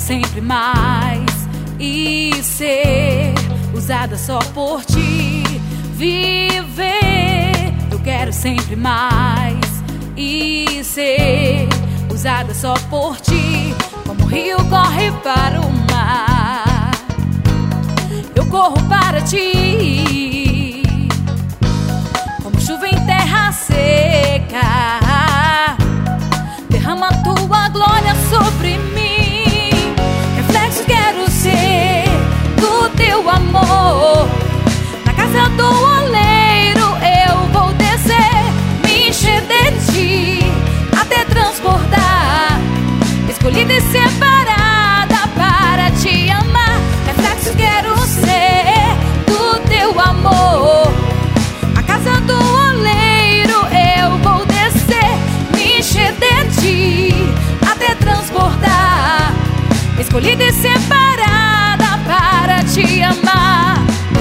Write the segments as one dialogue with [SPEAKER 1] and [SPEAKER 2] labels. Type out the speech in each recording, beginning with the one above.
[SPEAKER 1] sempre mais e ser usada só por ti. Viver, eu quero sempre mais e ser usada só por ti. Como o rio corre para o mar, eu corro para ti. Como chuva em terra seca, derrama tua glória sobre mim. Reflexo quero ser do teu amor. Na casa do oleiro eu vou descer, me encher de ti até transbordar. Escolhida e separada para te amar. Reflexo quero ser do teu amor. A casa do oleiro eu vou descer, me encher de ti até transbordar. Escolhida e separada para te amar.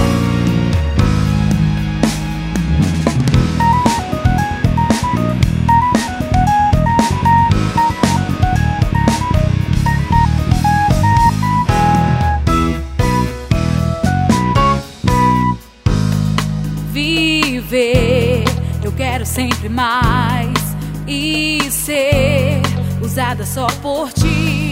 [SPEAKER 1] Viver, eu quero sempre mais e ser usada só por ti.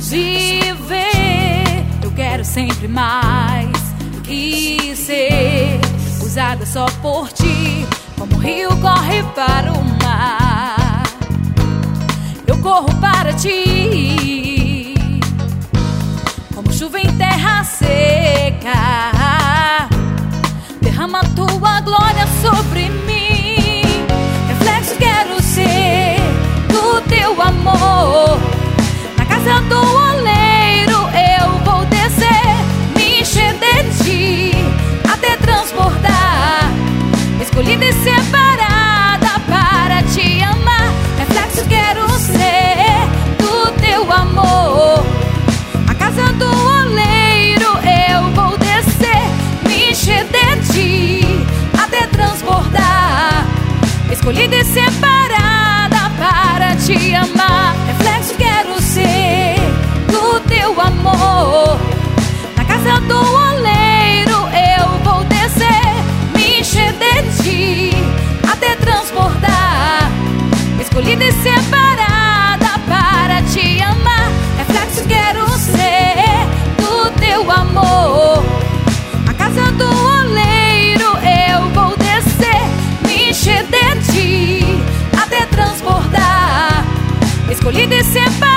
[SPEAKER 1] Viver, eu quero sempre mais e ser usada só por ti. Como o rio corre para o mar, eu corro para ti. Como chuva em terra seca, derrama tua glória sobre mim. Reflexo quero ser do teu amor. Na casa do oleiro eu vou descer, me encher de ti até transbordar. Escolhida e separada para te amar. Reflexo quero ser do teu amor. A casa do oleiro eu vou descer, me encher de ti até transbordar. Escolhida e separada para te amar. Reflexo quero ser do teu amor. Na casa do oleiro eu vou descer, me encher de ti até transbordar. Escolhida e separada para te amar. Reflexo quero ser do teu amor. A casa do oleiro eu vou descer, me encher de ti até transbordar. Escolhida e separada